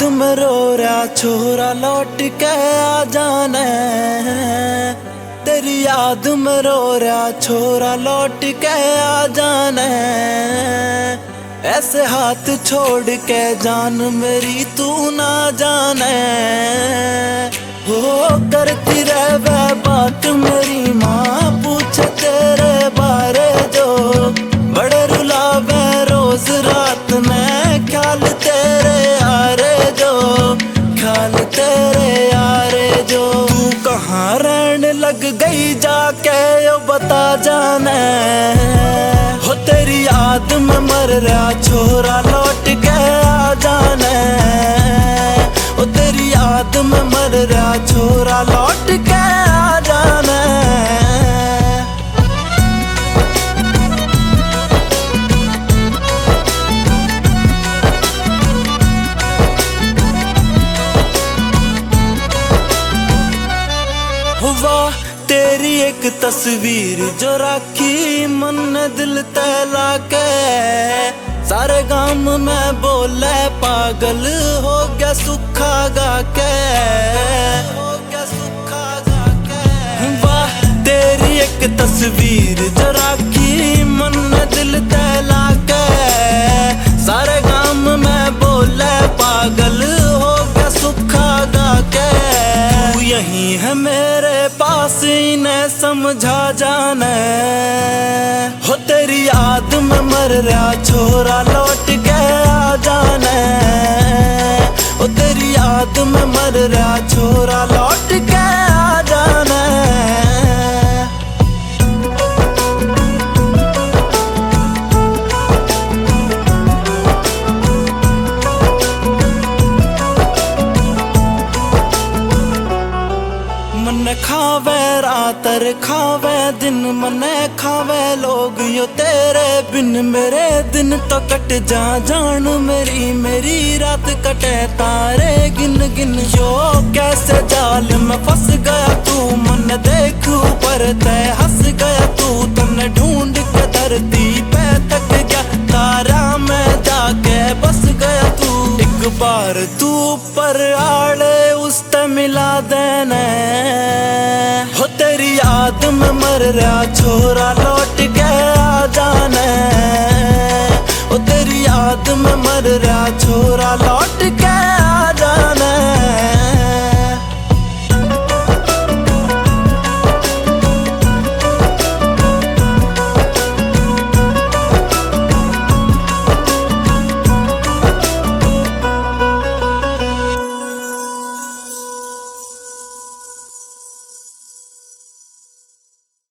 में रो रहा छोरा लौट के आ जाना। तेरी याद में रो रहा छोरा लौट के आ जाना। ऐसे हाथ छोड़ के जान मेरी तू ना जाने। हो करती रह वह बात मेरी माँ पूछे तेरे बारे जो। बड़े रुलावे रोज रात में ख्याल तेरे यारे जो। ख्याल तेरे यारे जो। तू कहाँ रहने लग गई जाके यो बता जाने। हो तेरी याद में मर रहा छोरा लौट के आ जाने। ओ तेरी याद में मर रहा छोरा लौट के आ जाने। वाह तेरी एक तस्वीर जो रखी मन ने दिल तैला के। सारे गांव में बोले पागल हो गया सुखा गा के। हो गया सुखा गा के। वाह तेरी एक तस्वीर जो रखी मन ने दिल तैला के। सारे गांव में बोले पागल हो गया सुखा गा के। तू यही है मेरे पास इन्हें समझा जाने। हो तेरी याद में मर रहा छोरा लौट के आ जाने। ओ तेरी याद में मर रहा छोरा लौट के आ जाने। मन खावे रातर खावे दिन मने खावे लोग यो तेरे बिन। मेरे दिन तो कट जा जान मेरी मेरी रात कटे तारे गिन गिन। यो कैसे जाल में फंस गया तू मन देख ऊपर तय हंस गया तू। तन्ने ढूंढ के धरती पे तक गया तारा में जाके बस गया तू। एक बार तू ऊपर आड़े उस ते मिला देने। हो तेरी याद में मर रहा छोरा लौट के आ जाने।